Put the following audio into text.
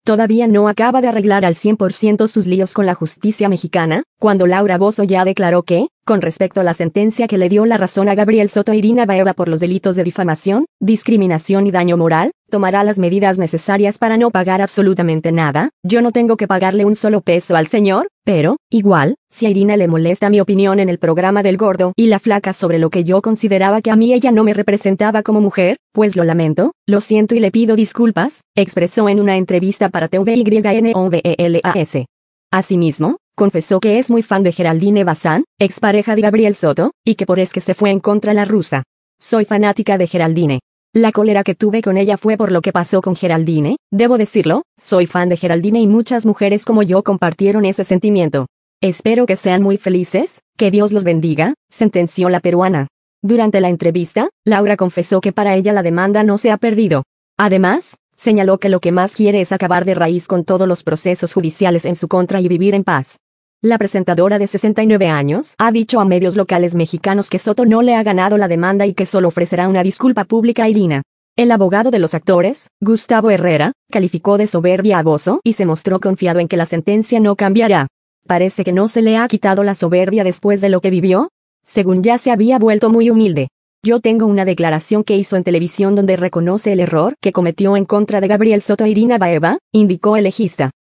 todavía no acaba de arreglar al 100% sus líos con la justicia mexicana, cuando Laura Bozzo ya declaró que, con respecto a la sentencia que le dio la razón a Gabriel Soto e Irina Baeva por los delitos de difamación, discriminación y daño moral, tomará las medidas necesarias para no pagar absolutamente nada. Yo no tengo que pagarle un solo peso al señor, pero, igual, si a Irina le molesta mi opinión en el programa del Gordo y la Flaca sobre lo que yo consideraba que a mí ella no me representaba como mujer, pues lo lamento, lo siento y le pido disculpas, expresó en una entrevista para TVYNOVELAS. Asimismo, confesó que es muy fan de Geraldine Bazán, expareja de Gabriel Soto, y que por eso que se fue en contra la rusa. Soy fanática de Geraldine. La cólera que tuve con ella fue por lo que pasó con Geraldine, debo decirlo, soy fan de Geraldine y muchas mujeres como yo compartieron ese sentimiento. Espero que sean muy felices, que Dios los bendiga, sentenció la peruana. Durante la entrevista, Laura confesó que para ella la demanda no se ha perdido. Además, señaló que lo que más quiere es acabar de raíz con todos los procesos judiciales en su contra y vivir en paz. La presentadora de 69 años ha dicho a medios locales mexicanos que Soto no le ha ganado la demanda y que solo ofrecerá una disculpa pública a Irina. El abogado de los actores, Gustavo Herrera, calificó de soberbia a Bozzo y se mostró confiado en que la sentencia no cambiará. Parece que no se le ha quitado la soberbia después de lo que vivió. Según ya se había vuelto muy humilde. Yo tengo una declaración que hizo en televisión donde reconoce el error que cometió en contra de Gabriel Soto e Irina Baeva, indicó el legista.